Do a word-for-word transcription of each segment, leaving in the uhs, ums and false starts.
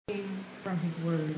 From his word.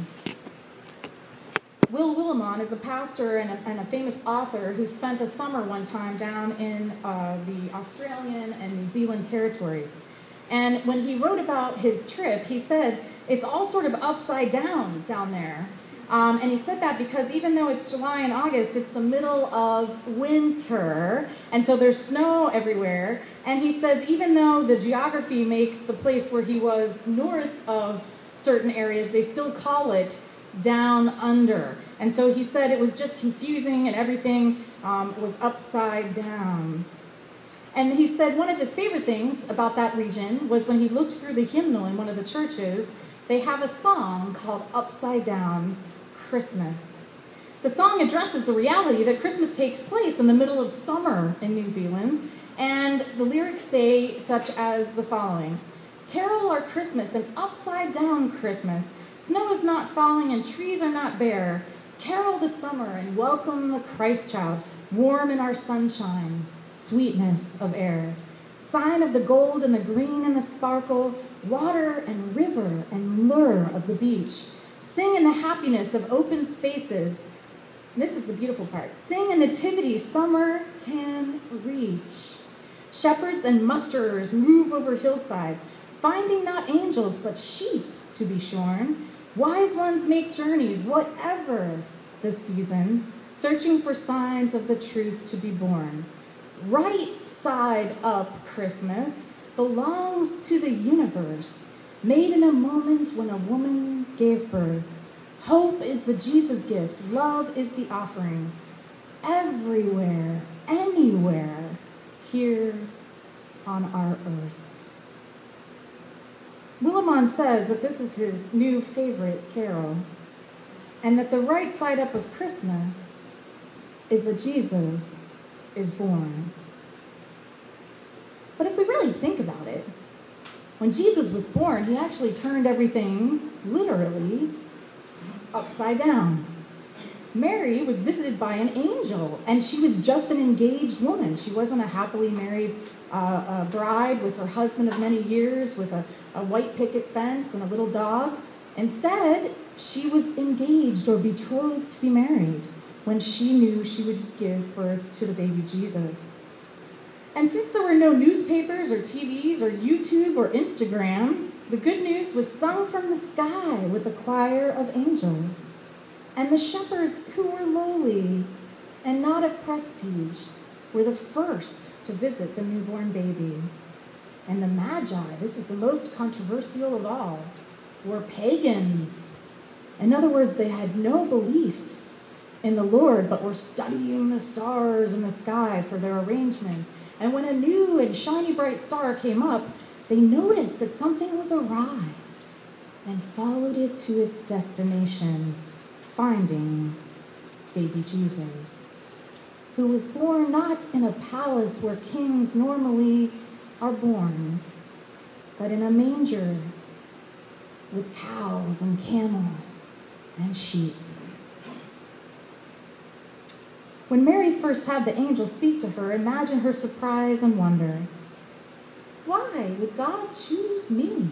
Will Willimon is a pastor and a, and a famous author who spent a summer one time down in uh, the Australian and New Zealand territories. And when he wrote about his trip, he said it's all sort of upside down down there. Um, and he said that because even though it's July and August, it's the middle of winter, and so there's snow everywhere. And he says even though the geography makes the place where he was north of certain areas, they still call it down under. And so he said it was just confusing and everything um, was upside down. And he said one of his favorite things about that region was when he looked through the hymnal in one of the churches, they have a song called Upside Down Christmas. The song addresses the reality that Christmas takes place in the middle of summer in New Zealand, and the lyrics say such as the following: "Carol our Christmas, an upside-down Christmas. Snow is not falling and trees are not bare. Carol the summer and welcome the Christ child, warm in our sunshine, sweetness of air. Sign of the gold and the green and the sparkle, water and river and lure of the beach. Sing in the happiness of open spaces." And this is the beautiful part. "Sing a nativity summer can reach. Shepherds and musterers move over hillsides, finding not angels, but sheep to be shorn. Wise ones make journeys, whatever the season, searching for signs of the truth to be born. Right side up Christmas belongs to the universe, made in a moment when a woman gave birth. Hope is the Jesus gift, love is the offering. Everywhere, anywhere, here on our earth." Willimon says that this is his new favorite carol, and that the right side up of Christmas is that Jesus is born. But if we really think about it, when Jesus was born, he actually turned everything, literally, upside down. Mary was visited by an angel, and she was just an engaged woman. She wasn't a happily married uh, uh, bride with her husband of many years, with a, a white picket fence and a little dog. Instead, she was engaged or betrothed to be married when she knew she would give birth to the baby Jesus. And since there were no newspapers or T Vs or YouTube or Instagram, the good news was sung from the sky with a choir of angels. And the shepherds, who were lowly and not of prestige, were the first to visit the newborn baby. And the Magi, this is the most controversial of all, were pagans. In other words, they had no belief in the Lord, but were studying the stars in the sky for their arrangement. And when a new and shiny bright star came up, they noticed that something was awry and followed it to its destination, finding baby Jesus, who was born not in a palace where kings normally are born, but in a manger with cows and camels and sheep. When Mary first had the angel speak to her, imagine her surprise and wonder. Why would God choose me?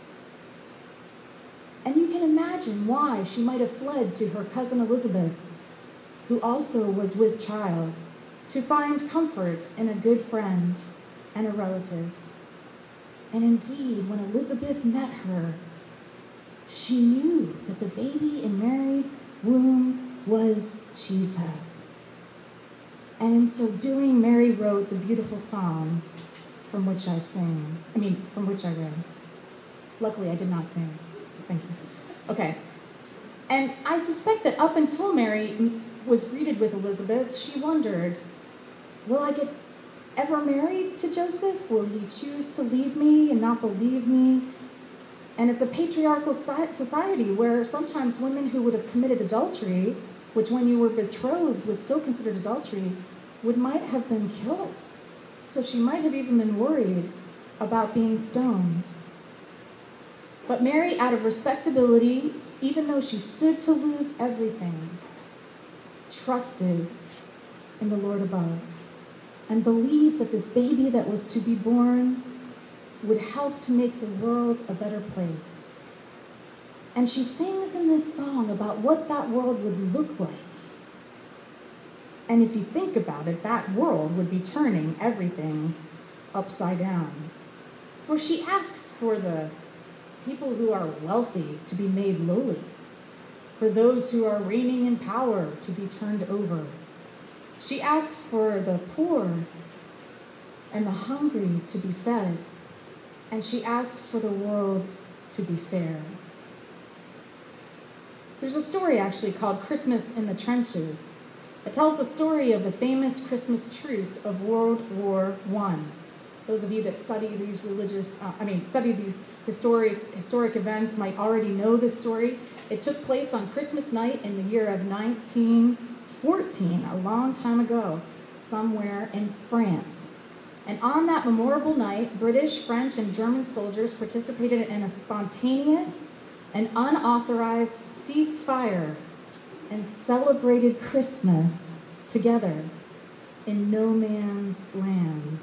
And you can imagine why she might have fled to her cousin Elizabeth, who also was with child, to find comfort in a good friend and a relative. And indeed, when Elizabeth met her, she knew that the baby in Mary's womb was Jesus. And in so doing, Mary wrote the beautiful psalm from which I sing. I mean, from which I read. Luckily, I did not sing. Thank you. Okay. And I suspect that up until Mary was greeted with Elizabeth, she wondered, will I get ever married to Joseph? Will he choose to leave me and not believe me? And it's a patriarchal society where sometimes women who would have committed adultery, which when you were betrothed was still considered adultery, would might have been killed. So she might have even been worried about being stoned. But Mary, out of respectability, even though she stood to lose everything, trusted in the Lord above and believed that this baby that was to be born would help to make the world a better place. And she sings in this song about what that world would look like. And if you think about it, that world would be turning everything upside down. For she asks for the people who are wealthy to be made lowly, for those who are reigning in power to be turned over. She asks for the poor and the hungry to be fed, and she asks for the world to be fair. There's a story actually called Christmas in the Trenches. It tells the story of the famous Christmas truce of World War One. Those of you that study these religious, uh, I mean, study these historic historic events might already know this story. It took place on Christmas night in the year of nineteen fourteen, a long time ago, somewhere in France. And on that memorable night, British, French, and German soldiers participated in a spontaneous and unauthorized ceasefire and celebrated Christmas together in no man's land.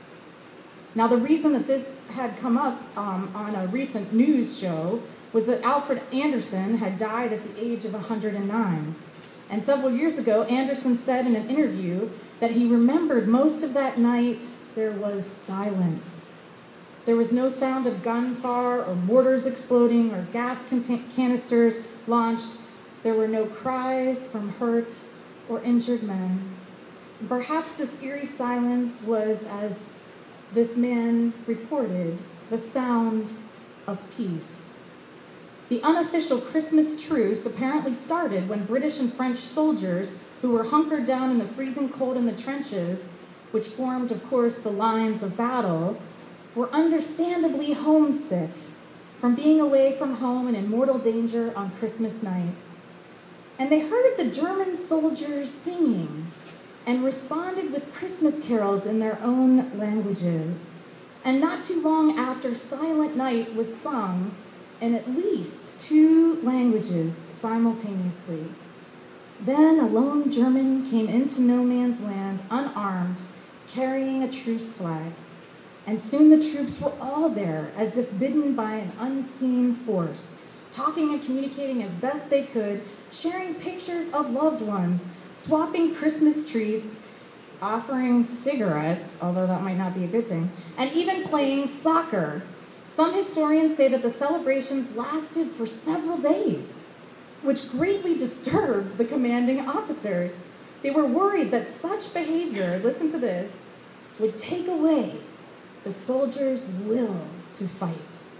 Now, the reason that this had come up um, on a recent news show was that Alfred Anderson had died at the age of one hundred nine. And several years ago, Anderson said in an interview that he remembered most of that night there was silence. There was no sound of gunfire or mortars exploding or gas canisters launched. There were no cries from hurt or injured men. Perhaps this eerie silence was, as this man reported, the sound of peace. The unofficial Christmas truce apparently started when British and French soldiers who were hunkered down in the freezing cold in the trenches, which formed, of course, the lines of battle, were understandably homesick from being away from home and in mortal danger on Christmas night. And they heard the German soldiers singing and responded with Christmas carols in their own languages. And not too long after, Silent Night was sung in at least two languages simultaneously. Then a lone German came into no man's land unarmed, carrying a truce flag. And soon the troops were all there, as if bidden by an unseen force, talking and communicating as best they could, sharing pictures of loved ones, swapping Christmas treats, offering cigarettes, although that might not be a good thing, and even playing soccer. Some historians say that the celebrations lasted for several days, which greatly disturbed the commanding officers. They were worried that such behavior, listen to this, would take away the soldiers' will to fight.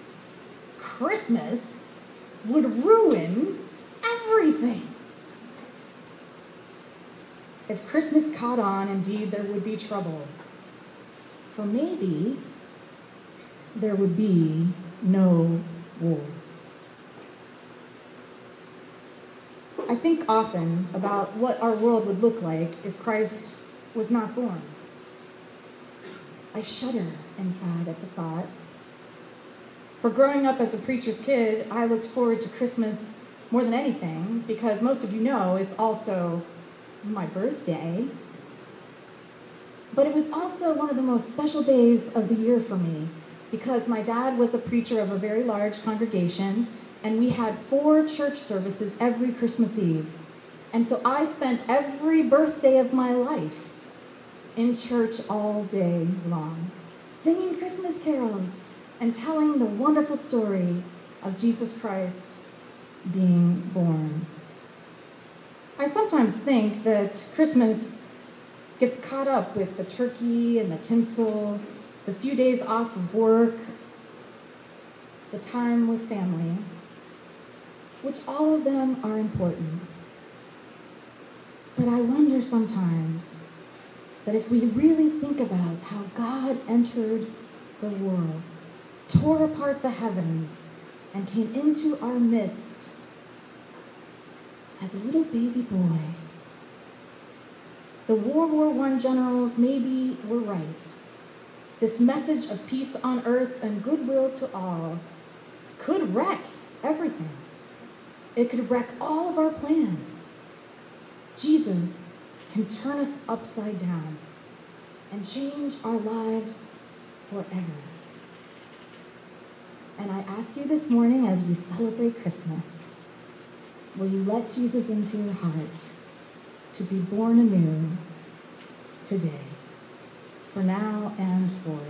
Christmas would ruin everything. If Christmas caught on, indeed, there would be trouble. For maybe there would be no war. I think often about what our world would look like if Christ was not born. I shudder inside at the thought. For growing up as a preacher's kid, I looked forward to Christmas more than anything because most of you know it's also my birthday. But it was also one of the most special days of the year for me because my dad was a preacher of a very large congregation and we had four church services every Christmas Eve. And so I spent every birthday of my life in church all day long, singing Christmas carols and telling the wonderful story of Jesus Christ being born. I sometimes think that Christmas gets caught up with the turkey and the tinsel, the few days off of work, the time with family, which all of them are important. But I wonder sometimes that if we really think about how God entered the world, tore apart the heavens, and came into our midst as a little baby boy, the World War One generals maybe were right. This message of peace on earth and goodwill to all could wreck everything. It could wreck all of our plans. Jesus can turn us upside down and change our lives forever. And I ask you this morning as we celebrate Christmas, will you let Jesus into your heart to be born anew today, for now and for